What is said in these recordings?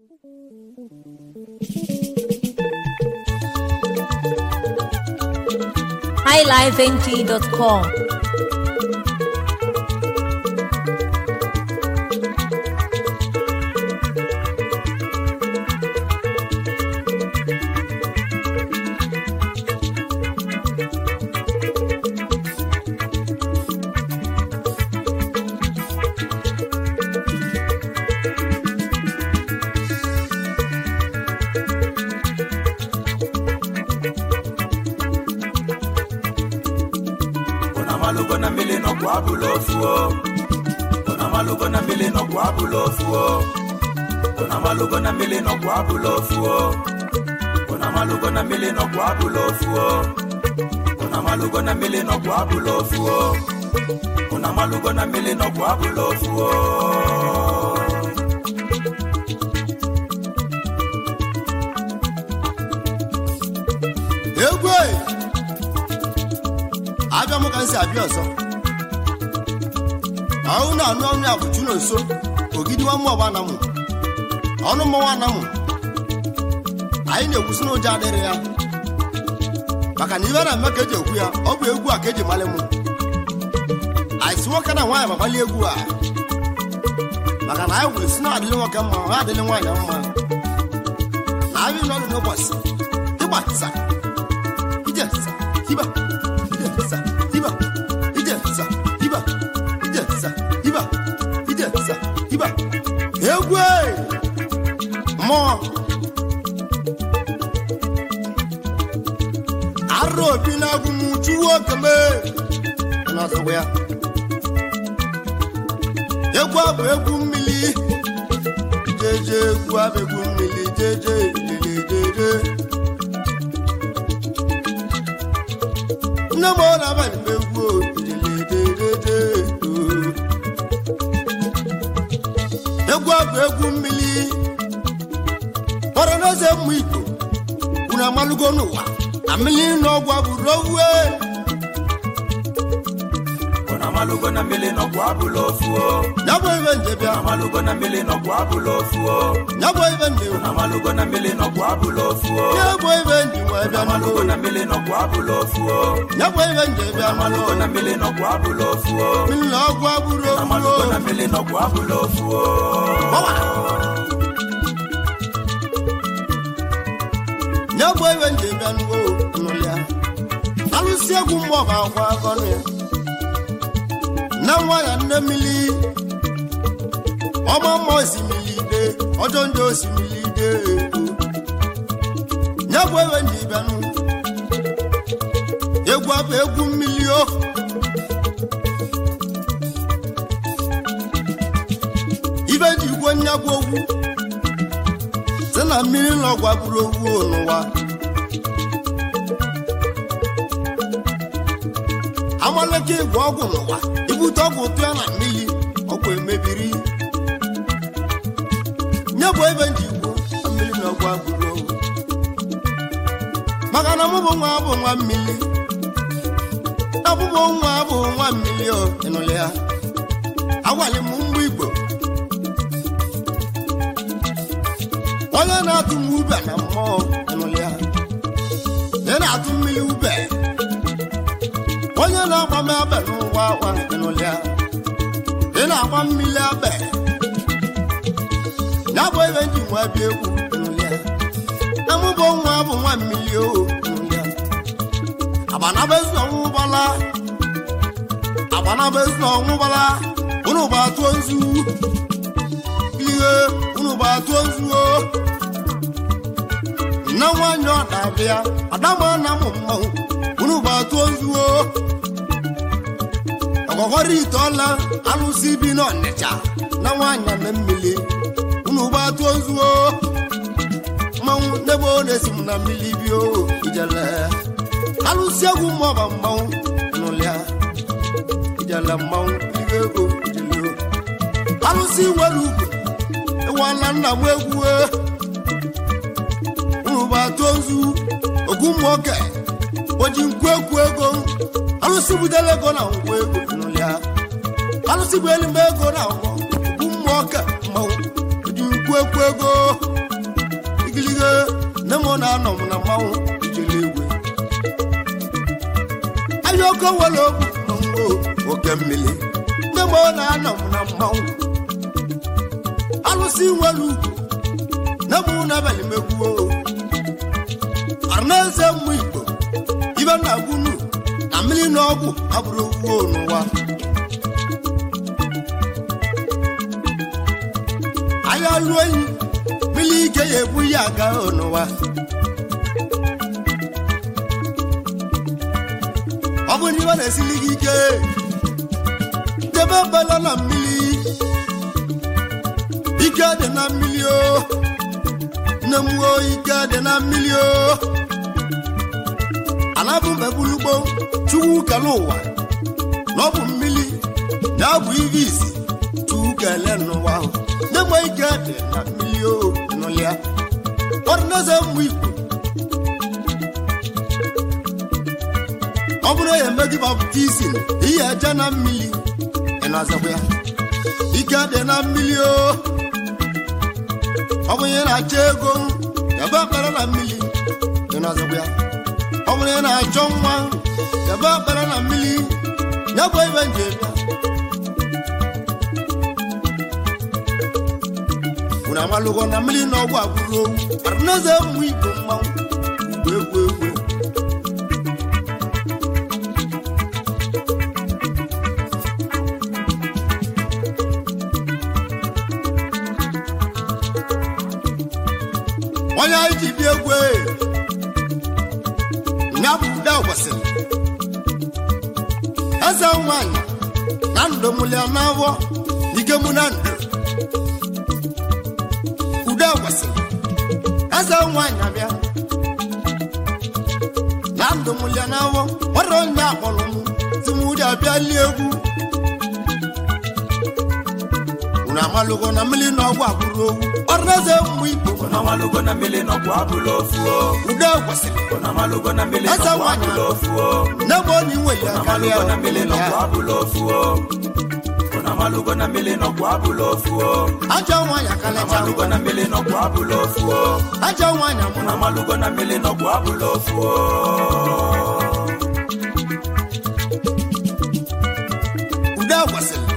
highlifeng.com. Malugona mele no guabulo fuo. Ona malugona mele no guabulo fuo. Ona malugona mele no guabulo fuo. Ona malugona mele no guabulo fuo. Ona malugona mele no guabulo fuo. Ona malugona mele no guabulo fuo. Abia mo kan se abia oso awu na anu anu abutu no so ogidi wa mo ba na mo onu mo wa na mo ayi na egusi no ja dere ya maka ni bara maka je ogu ya obu egu a keje male mo ayi so kana wa ya baba le egu a maka na ayi wo sino adele wo kan ma wa adele wa ya ma na ayi no no boss iba sa ijesa iba Mo Arro bina gumutu okame na so ya Egwa egu mmili jeje egwa egu mmili jeje jeje Na mo na ba egu jeje Egwa egu mmili Ora no se muiko una malugo no wa amili no gwa burowe Ona malugo na mele no gwa bulo fuo Nyabo ibenje bia malugo na mele no gwa bulo fuo Nyabo ibenje Ona malugo na mele no gwa bulo fuo Nyabo ibenje wa bia malugo na mele no gwa bulo fuo Nyabo ibenje bia malugo na mele no gwa bulo fuo Mili no gwa burowe malugo na mele no gwa bulo fuo Nyabo ibenje bia nuwo nulia Alusi egu mo ba kwa gone Na wa ya nemili Omo mo simili de ojonjo simili de Nyabo ibenje bia nu Egwa egu milio Ibenje gwo nyabo ogu Sena mili lo gwa buru ogu onwa Amaleke gwo ogu onwa Ibute ogu pia na mili ogu emebiri Nyabo ibenje gwo mili lo gwa buru ogu Magana mo bo nwa mili Abubo nwa mili o enolea Awale mu mbu igbo Onye na-atụ m ube na mmụọ enụlị ya Onye na-atụ mmiri ube Onye na-agba m abe n'ụwa akwa enụlị ya Onye na-agba mmiri abe Ya bụ ebe ndị nwa bi egwu enụlị ya Amụbọ nwa bụ nwa mmiri o enụlị ya Abanabezu na ọnwụbala Abanabezu na ọnwụbala Unu bụ atụ ozu Ihe unu bụ atụ ozu o Na nwanyo dabia adama na mumma unu ba tonzuo Ogogori tola alusi bi no necha na nwanya na mmili unu ba tonzuo Mawu nebo nesim na mmili bio ijala alusi agu mo ba mawu nulia ijala mawu igego ijelo alusi warugo ewala na mwegu Uba tonzu ogumoke oji nkwekwu ego alusi budele ego na nkwego nulia alusi beli mego na ogumoke ma oji nkwekwu ego na anọ m na mmanwụ ijele egwe ayoko wele okwu oke mmiri nne m na anọ m na mmanwụ alụsị nwere ugwu na mụ na abalị megwuo arnaeze mmụ igbo ibe na agwụnu na mmiri na ọgwụ abụrụ ugwu n'ụwa anya lụọ enyi mmiri ike ya ebu ya aga n'ụwa ọ bụ n'iwe na-esili gị ike debe bala na mmiri ike dị na mmiri o nne m o ike dị na mmiri o ala bụ mbebulugbo chukwu kele ụwa na ọ bụ mmiri na-abụ ibe isi chukwu kele n'ụwa ahụ nne m ike dị na mmiri o nụlịa ọdịnaeze mmụ igbo ọ bụrụ ya emeghị baptizim ihe eje na mmiri ị na-azakwa ya ike dị na mmiri o ọ bụ ihe na-achọ ego ebe akpara na mmiri ị na-azakwa ya ọ bụrụ ihe na-achọ nwa ebe akpara na mmiri ya bụ ibe nje bịa unu amalụgo na mmiri na ọgwụ agwụrụ owu arụnaeze mmụ igbo mmanwụ egwu egwu onye anyị ji bịa egwu nya bụ ude kwesịrị eze nwanyị na ndụ mụlịa n'afọ ike mụ na ndụ ude kwesịrị eze nwanyị abịa na ndụ mụlịa n'afọ ọrụ onye akpọrọ m si m ụdị abịa lie egwu unu amalụgo na mmiri na ọgwụ agbụrụ owu ọrụ eze mmụ igbo Una malugo na mele no kwa bulo fuo. ude kwesịrị Una malugo na mele no kwa bulo fuo. n'ebe onye nwe ya Una malugo na mele no kwa bulo fuo. Una malugo na mele no kwa bulo fuo. aja nwanyị Una akalecha malugo na mele no kwa bulo fuo. aja nwanyị amụna Una malugo na mele no kwa bulo fuo. ude kwesịrị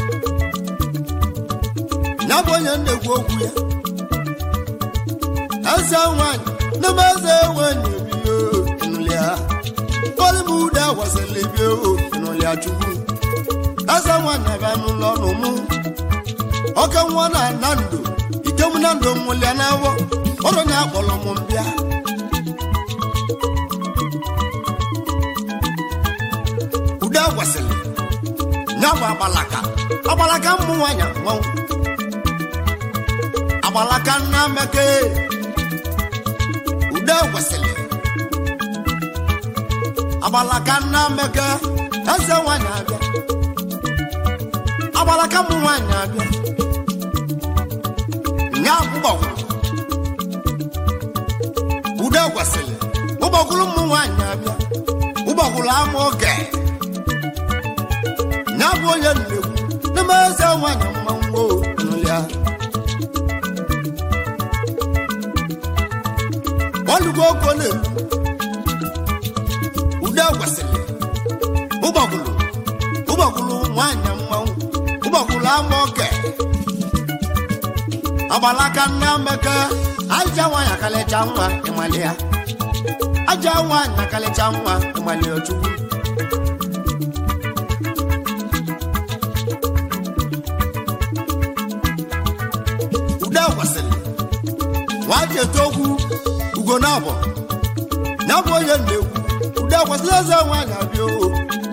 ya bụ onye na-ekwu okwu ya eze nwanyị n'ebe eze nwanyị ebio ịnụlịa kpọrọ m ude kwesịrị ebio ịnụlịa chukwu eze nwanyị abịa n'ụlọ ọnụ mụ oke nwa na na ndụ ike m na ndụ nwụlịa n'awọ ọrụ ya akpọrọ m mbịa ude kwesịrị ya bụ agbalaka mmụ nwanyị nwanwụ agbalaka nna meke ude kwesịrị agbalaka nna meke eze nwanyị abịa agbalaka mmụ nwanyị abịa nya ụgbọgwụ ude kwesịrị ụgbọgwụrụ mmụ nwanyị abịa ụgbọgwụrụ ama oge nya bụ onye nnegwu n'ime eze nwanyị mmanwụ n'ụlịa olugo oko na-elu ude kwesịrị ụgbọgwụrụ nwanyị mmanwụ ụgbọgwụrụ ama oke agbalaka nna meke aja nwanyị akalecha nwa ịmali ya aja nwanyị akalecha nwa ịmali ya chukwu ude kwesịrị nwaji eto okwu ugo na abọ ya bụ onye na-ekwu ude kwesịrị eze nwanyị abịa o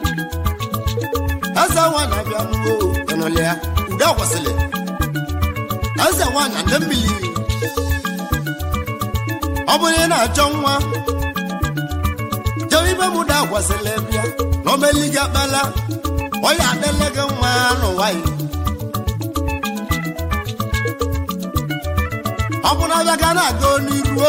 eze nwanyị abịa n'ugbo ịnụlị ya ude kwesịrị eze nwanyị ndị mmiri ọ bụrụ ị na-achọ nwa jere ibe m ude kwesịrị bịa na omeli gị akpala onye adịle gị nwa n'ụwa yi ọ bụ na abịa ga na-aga n'iruo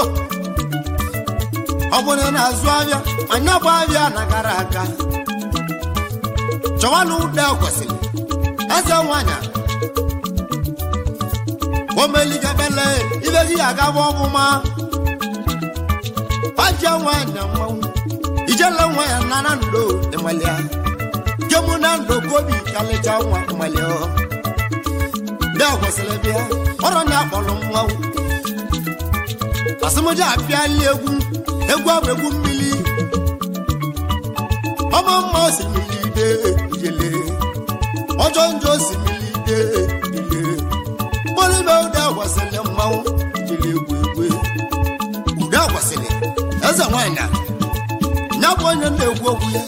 ọ bụ na na-azụ abịa anya bụ abịa na gara aga chọwa na ude kwesịrị eze nwanyị omeligabele ibe gị agaba ọbụma afia wanya mwa ijela wanya nana ndo emalia kemuna ndo kobi kale chawa emalia da waselebia orona bolu mwa asimoja afia legu egwu mmili ọmọ mọ́ sí mi lídé ìyẹlé ọjọ́ ń jọ sí mi lídé ìyẹlé bọ́líbẹ̀ ọdẹ àwọ̀sẹ̀lẹ̀ máa ìyẹlé gbogbo ọdẹ àwọ̀sẹ̀lẹ̀ ẹsẹ̀ wọn ẹ̀nà nyàbọ̀ onye na-egwu okwu ya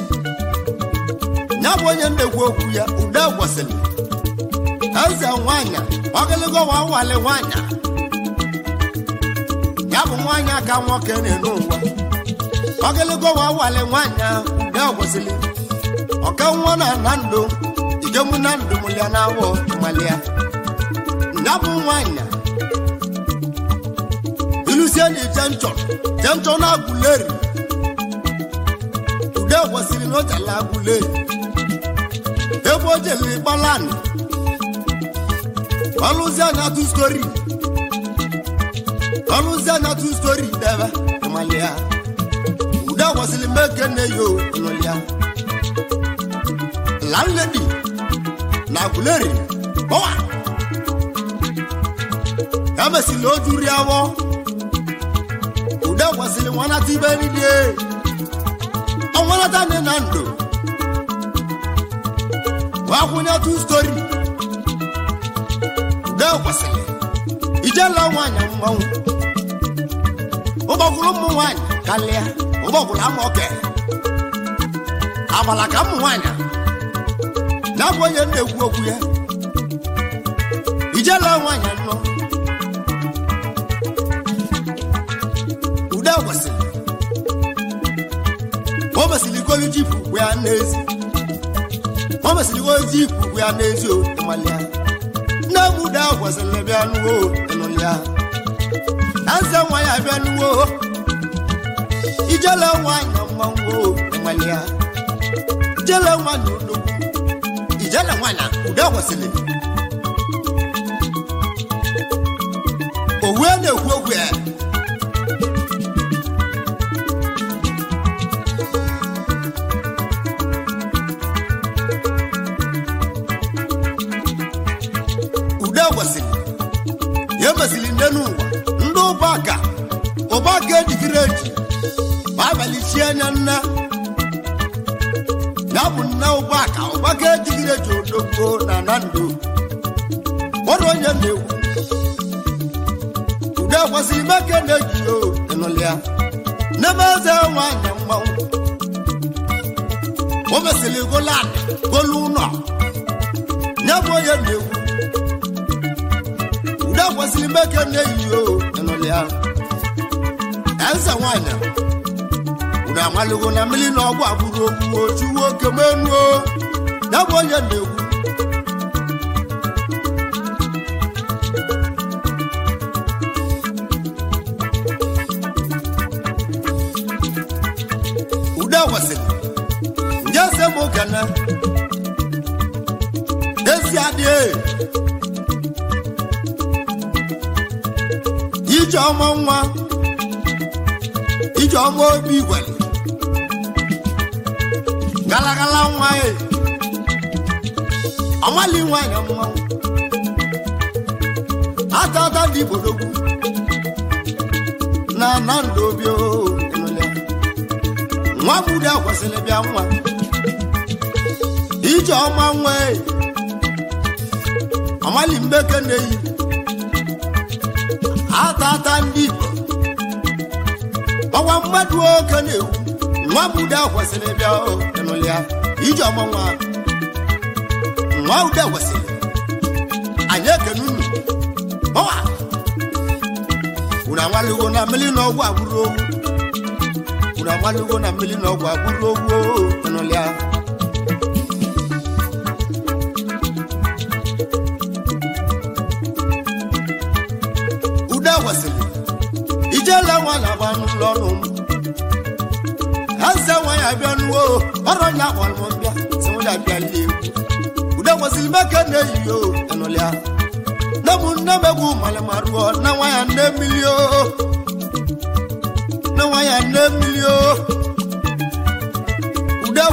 ọdẹ àwọ̀sẹ̀lẹ̀ ẹsẹ̀ nwanyà ọgịlịgọ wa nwale nwanyà nyàbọ̀ nwanyà ka nwoke na-enu ụwa ọgịlịgọ wa nwale nwanyà kwesịrị ọka nwa na ndụ igemu na ndụ mụlịa na-awọ malịa ya bụ nwanyị ilusie na jenchọ na agụleri ude kwesịrị na ojala agụleri ebe o jeli gbalanị ọlụzie na tu stori debe malịa ude kwesịrị meke na yo ya landlady na guleri bowa amesi lo juri awo uda wasile wana tibeni die awala tane nando wa kunya tu story uda wasile ijala wanya mwawu obagulu mwanya kalia obagulu amoke abala ka mwanya na boye ndegwu okwu ya ijela nwanya no uda kwasị obasili kolu jipu ya n'ezi o malia na buda kwasịle bịa nuwo enolia anza nwanya bịa nuwo ijela nwanya mmanwo malia ijela nwanya ijela nwanya uda kwasịle owe na-ekwu okwu ya uda kwasịle ya masịrị nne n'ụwa ndị ụbaka edigiri eji ma abalị chi anya nna ya bụ nna ụbaka edigiri eji odogbo na ndụ ọrụ onye na-ekwu ude kwasịrị meke na-eji enụlịa n'ebe eze nwanyị mmanwụ o mesịrị golu ụlọ ya bụ onye na-ekwu ude kwasịrị meke na-eyi enụlịa eze nwanyị ude amalụgo na mmiri na ọgwụ abụrụ okwu ochuwo oke menuo ya bụ onye na-ekwu njese mokana esi adie ijeọma nwa ijeọma obi igwele galagala nwa ọmali nwanyị mmanwụ atata ndị bodogwu na ndụ obi nwa bude akwasịrị bịa nwa ije ọma nwa amali mbeke na-eyi ata ndị Igbo ọwa mmadụ oke na-ewu nwa bude akwasịrị bịa enụlịa ije ọma nwa bude akwasịrị anyị ekene unu ọwa unu amalụgo na mmiri na ọgwụ abụrụ owu unu amalụgo na mmiri na ọgwụ abụrụ ogwo enụlịa ude wasịrị ijela nwa na agba n'ụlọ ọrụ m haze nwa ya bịa nuwo ọrụ nya kpọrọ m bịa si nwa ya bịa lie egwu ude wasịrị meke na-eyi enụlịa nne m egwu malịmarụọ na nwa ya nne mmiri na nwa ya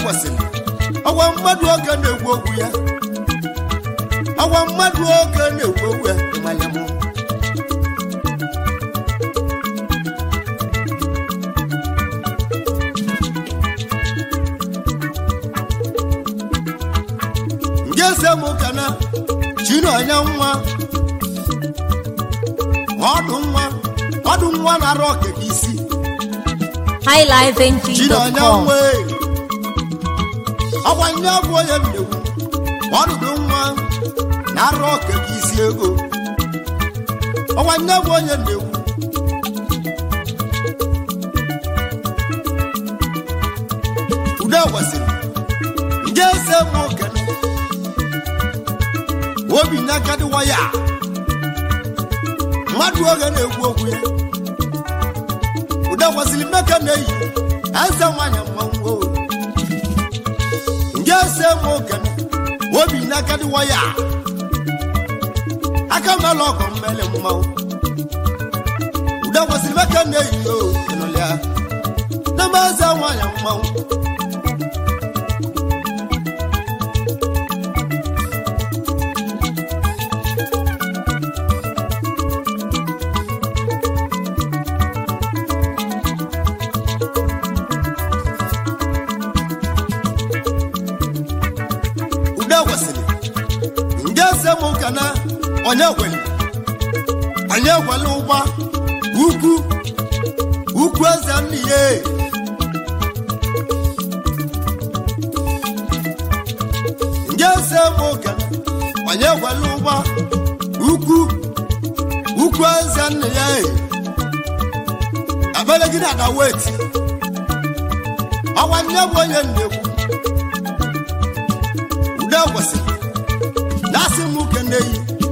kwesịrị ọgwa mmadụ oge na-ekwu okwu ya ọgwa mmadụ oge na-ekwu okwu ya ịmanya mụ nke ese mụ kana Chinonye nwa ọdụ nwa na-arụ okeke isi highlifeng.com ọgwa nye bụ onye mmegbu ọdụdụ nwa na-arụ okeke isi ego ọgwa nye bụ onye mmegbu ude kwesịrị ndị eze mụ okene obi n'aka dịwa ya mmadụ oge na-ekwu okwu ya ude kwesịrị mmeke na-eyi eze nwanyị mmanwụ ndị eze mụ okene obi n'aka dịwa ya aka mela ọkụ mmele mmanwụ ude kwesịrị mmeke na-eyi enụlịa n'ebe eze nwanyị mmanwụ onye gwele ụgba ukwu eze nne ya ndị eze m oge onye gwele ụgba ukwu eze nne ya abelegide ada weti ọgwa nye bụ onye nnekwu ude kwesịrị na-asị m uke nneyi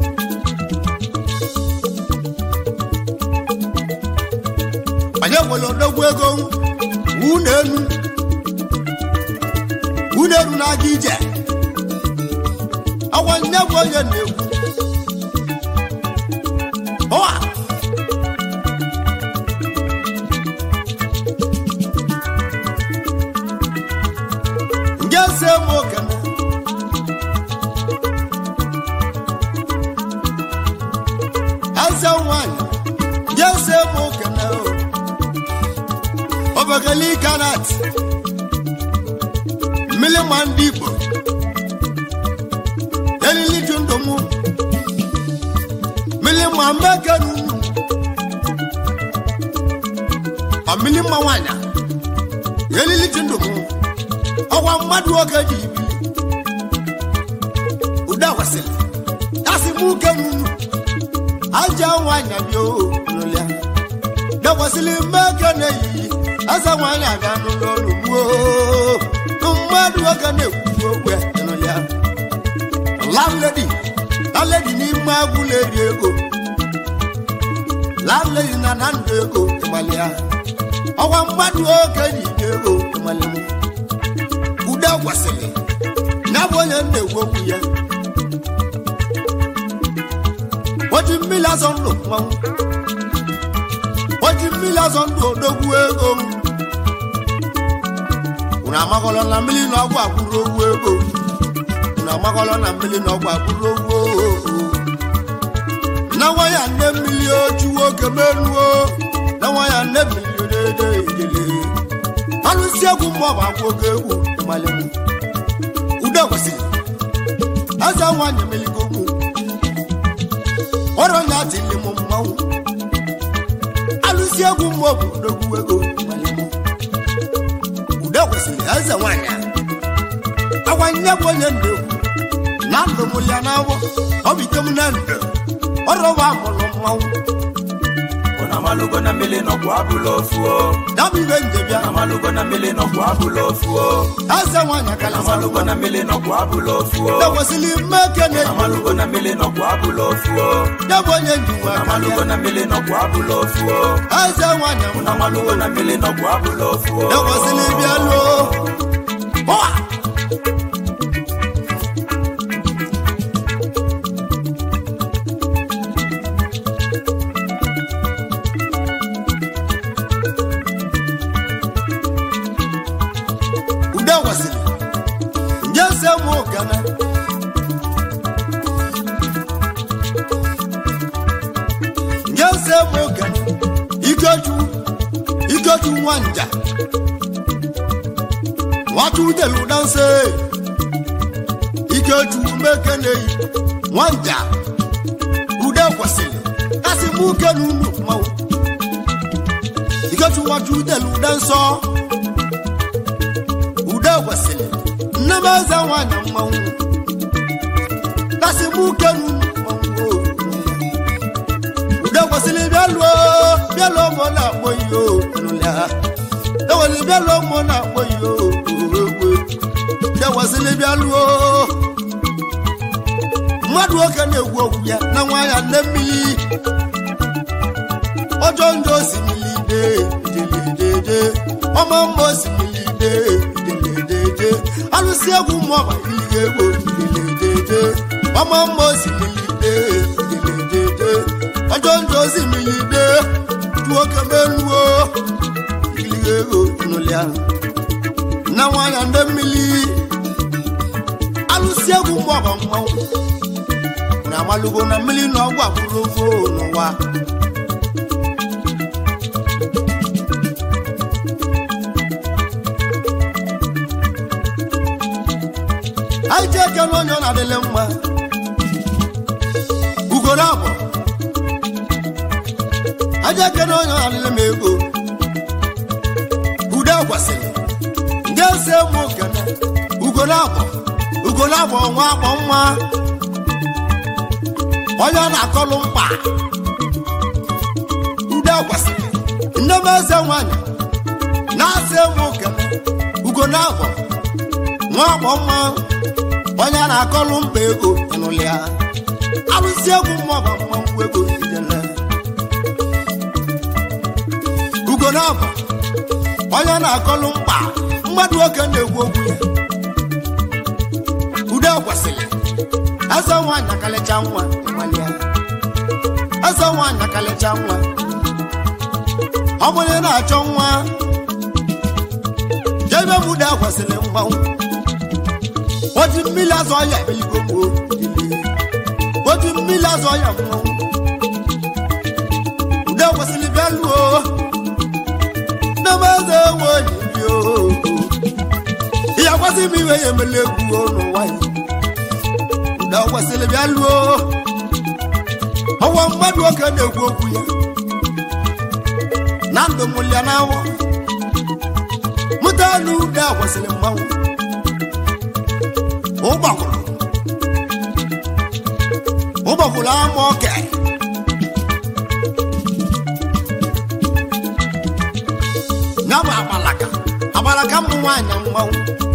onye gwele odogwu ego wunelu na-aga ije ọgwa nye bụ onye nnekwu ọwa nke ese m okene eze nwanyị nke ese m okene obegeli kanat mmiri ma ndị Igbo elili ju ndụ mụ mmiri ma mmeke n'unu mmiri ma nwanyị elili ju ndụ mụ ọgwa mmadụ oge ji ibili ude kwesịrị tasị m uke n'unu aja nwanyị bịa n'ụlọ ya kwesịrị mmeke na-eyiyi eze nwanyị aga n'ụlọ ọrụ gbuo mmadụ oge na-ekwu okwu ya n'ụlọ ya landlady n'ime agwụ na-eri ego landlady na ndụ ego ịgbalị ya ọgwa mmadụ oge ji ide ego ịgbalị m ude kwesịrị ya bụ onye na-ekwu okwu ya oji mmiri azọ ndụ mmanwụ oji mmiri azọ ndụ odogwu ego unu amagọlọ na mmiri na ọgwụ akwụrụ ogwu ego unu amagọlọ na mmiri na ọgwụ akwụrụ ogwu na nwa ya nne mmiri oju oge meruo na nwa ya nne mmiri odede ejele alụsi egwu mmụọ agwụ oge egwu ịmalị ude kwesịrị eze nwanyị emeligo mụ ọrụ ya tili m mmanwụ alụsi egwu mmụọ bụ odogwu ego ịmalị ude kwesịrị eze nwanyị agwa nye bụ onye ndekwu na ndụ m ya na-agbọ ọ bụ ike m na ndụ ọrụ bụ amụrụ mmanwụ Unamalugo na mele no kwa bulofuo. Dabi benjebia. Unamalugo na mele no kwa bulofuo. Asa wanya kala. Unamalugo na mele no kwa bulofuo. Da wasili mekene. Unamalugo na mele no kwa bulofuo. Da bonye njuwa. Unamalugo na mele no kwa bulofuo. Asa wanya. Unamalugo na mele no kwa bulofuo. Da wasili bialo. Hoa. se moga ikoju wanja watu delu danse ikoju mekene wanja ude kwasile kasi muke nunu mau ikoju watu delu danso ude kwasile namaza wanya mau kasi muke nunu Dawasili bialo mona boyo nula Dawasili bialo mona boyo Dawasili bialo Madu okane wuya na waya nemi Ojonjo similide de Omambo similide de Alusi agu mwa ilego de Omambo similide Ajonjo similide tuoka benuo ilego nulia na wana ndemili alusia gumwa bamwa na malugo na mili no gwa burogo no wa aje kano nyo na dele mma ugorabo aja keno nyo alile mego uda kwasele ngese mo kana ugolabo nwa oya na kolumpa uda kwasele ndemeze nwanya na se mo kana ugolabo nwa oya na kolumpa ego enulia alusi egu mo ba mwa ego idele Ugonaba oya na akolu mpa mmadu oke na-egwu ogwu ya ude kwasịrị asa nwanyị akalecha nwa nwalia asa nwanyị akalecha nwa ọ bụrụ na-achọ nwa jebe ude kwasịrị mgbanwụ oji mmiri azọ ya ebeligbo gboo oji mmiri azọ ya mmanwụ ude kwasịrị bịa luo Namaze wonyo ya kwasi mi we yemeleku onu wai da kwasile bialuo awu mmadu oke na-egwu okwu ya na ndụ mulia na awo mutanu da kwasile mmanwu ụgbakụrụ ama oke Nabu abalaka mwanya mmanwu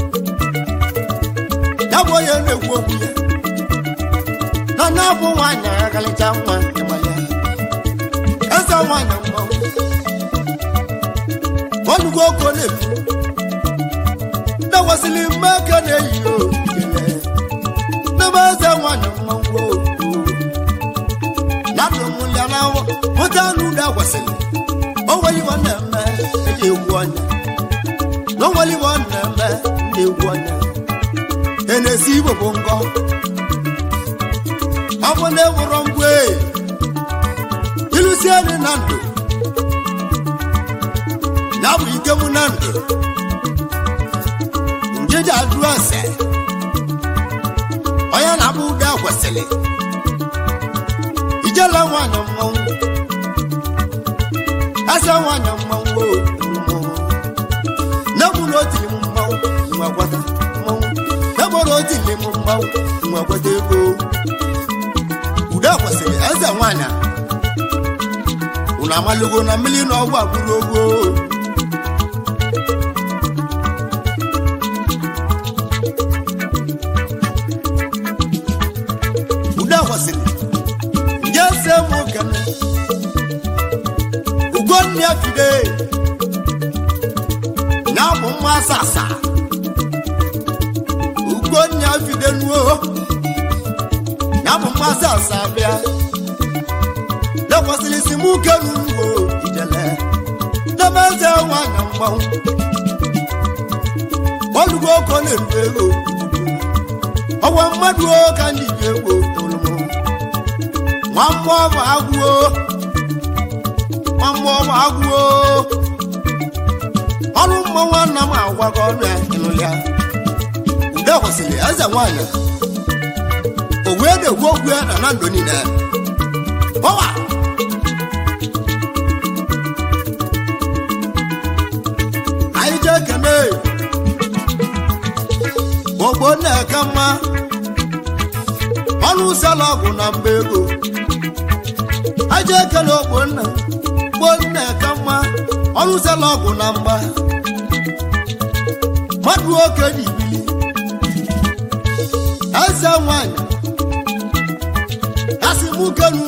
Nabu oye na-egwu okwu ya na nabu nwanya agalicha nwa ịmalịa eze nwanya mmanwu olugo oko na-efu dawasili mmeke na-eyi okele n'ebe eze nwanya mmanwu nabụ mụlịa na nwụta n'ude agwasili onweli nwanne mme eji egwu ọnya n'onweli nwanne mme na-egwu ọnya enesi igbo bụ ngọ ọ bụ na ewụrọ ngwe ilusie dị na ndụ ya bụ ike mụ na ndụ njeji adụ ase onye na-abụ ụda kwesịrị ijela nwanyị mmanwụ asa nwanyị mmanwụ nebụrụ otili m mmanwụ nwa gwata mmanwụ nebụrụ otili m mmanwụ nwa gwata ego ụda kwesịrị eze nwanyị unu amalugo na mmiri na ọgwụ agbụrụ ogwo ụda kwesịrị nje se m okene ugonni afide na bụ mma asasa ugonni afide nuo na bụ mma asasa bịa lekwasịrị isi m uke n'ugbo ijele n'ebe nwanyị mmanwụ olugo oko na-eru ego ọgwa mmadụ ka ndị ji egbo tolụmụ nwa mmụọ bụ agwụo agwụ ọrụ mmanwụ nna m agwago ọnụ ya ịnụlịa ude kwụsịrị eze nwaanyị o wee na-ekwu okwu ya na ndụ niile ọwa anyị jee kene ogbo na-eke mma ọnụ ụsala ọgwụ na mba ego anyị jee kene ogbo na-eke mma ọnụ ụsala ọgwụ na mgba mmadụ oke dị ibili eze nwanyị asị m kenu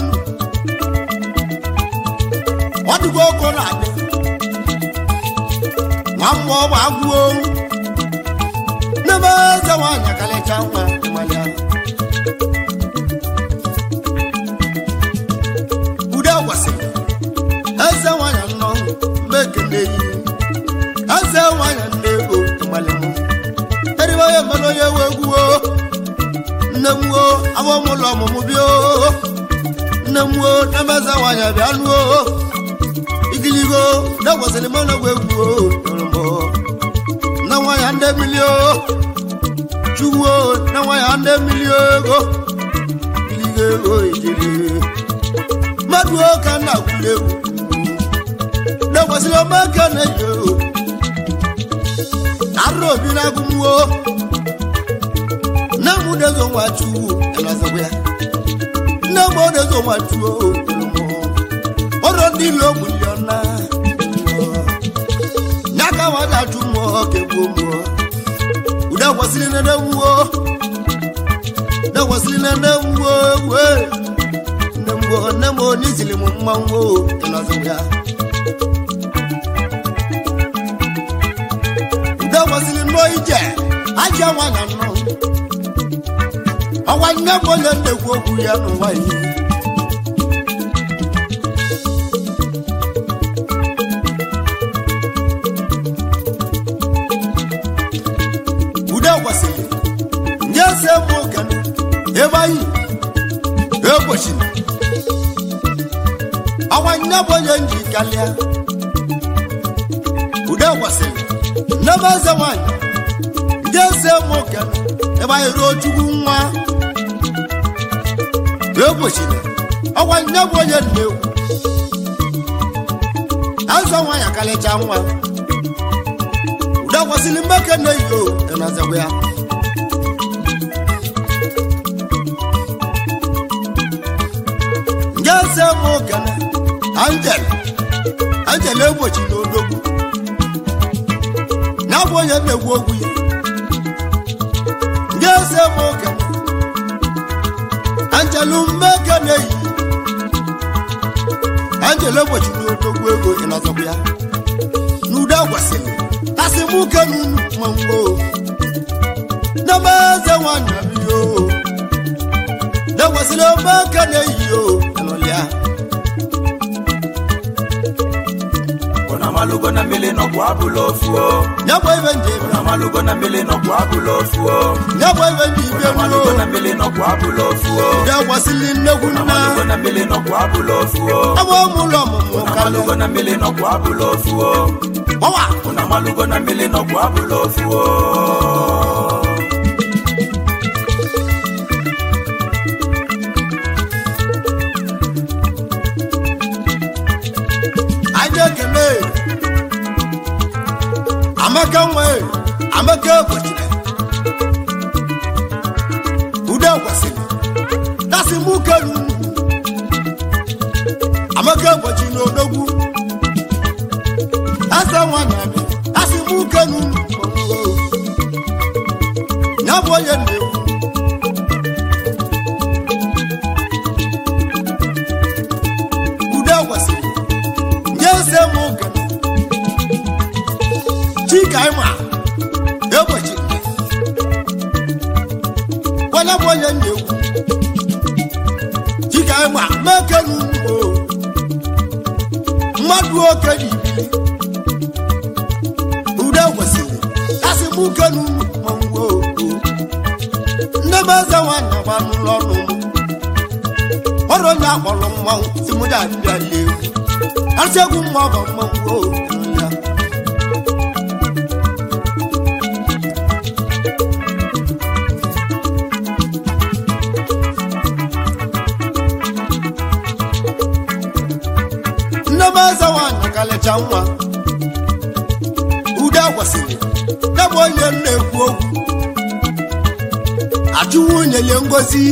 ọ dịgo oko na-adị nwa mmụọ bụ agwụo n'ebe eze nwanyị akalịcha nwa mmanya ude gwasịrị eze nwanyị nnọ mekene yi eze nwanyị nne ego mmanya eribe onye mmanụ onye we egwuo nne m wo abụọ m ụlọ ọmụmụ bịa nne m wo n'ebe eze nwanyị bịa nuo igiligo na-egwasịrị m ọnọgwụ egwuo na nwanyị ndị milio chugbuo na nwanyị ndị milio ego iligo ego ijiri mmadụ ka nna gwuli egwu na-egwasịrị ọmaka na-eji arụ obi na-agụmwo nne m dezo nwa chugbu elazagwa ya nne m odezo nwa chuo ọrụ ndị ilo miliona nyaka wada ju mmụọ kegbu mmụọ ude kwasịrị nene mmụọ nne m onizili m mmanwụ elazagwa ya ude kwasịrị nnọọ ije aja nwanya nnọọ ọwa nne m onye nnekwu okwu ya n'ụwa ihe ude kwasịrị nye ese m okene ebe anyị egbochiri ọwa nne m onye nji kalịa ude kwasịrị nnebe eze nwanyị nye ese m okene ebe anyị ruo chukwu nwa egbochiri ọwa nne m onye nnewu eze nwanyị akalịcha nwa ude kwasịrị mmeke na-eyi enazagwa ya nge ese m okene Angel egbochiri odogwu na-abụ onye na-egwu ogwu ya nge ese m okene Angel mmeke na-eyi Angel egbochiri odogwu ego enazagwa ya n'ude gwasịrị tasị m kenu mmanwụ n'ebe eze nwanyị biyo na-egwasịrị mmeke na-eyi enụlịa Malugo na mele no kwa bulofuo nyabo evendi na malugo na mele no kwa bulofuo nyabo evendi malugo na mele no kwa bulofuo ya wasili neguna malugo na mele no kwa bulofuo abo mulo mu malugo na mele no kwa bulofuo wawa na malugo na mele no kwa bulofuo amaka kwachire ude kwasịrị tasị m kenu amaka kwachi n'odogwu asa nwanyị abị tasị m kenu ya bụ onye nnewu ude kwasịrị nye ese m kenu chika ịma egbochi onye bụ onye nnewu chika ịma mekenu mmadụ oke dị ibili ude kwesịrị asị m kenu mmanwụ nne m eze nwanyị gba n'ụlọ ọnụ ọrụ onye akpọrọ mmanwụ si m ji abịa egwu asegwu nwa bụ mmanwụ ya nne m eze nwanyị kalịcha nwa ude agwasịrị ya bụ onye na-ekwu okwu achụ nwunye nye ngozi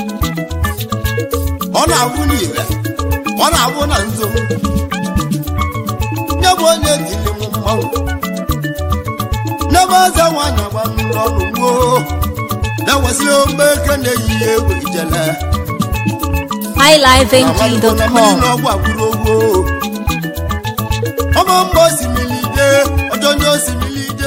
ọ na-abụ n'ile ọ na-abụ na nzo nye bụ onye tiri m mmanwụ n'ebe eze nwanyị gba n'ọnụ gboo na-enwesịrị mgbe eke na-eyi ya egwu ijele highlifeng.com ọma mgbe osimiri ide ọjọ onye osimiri ide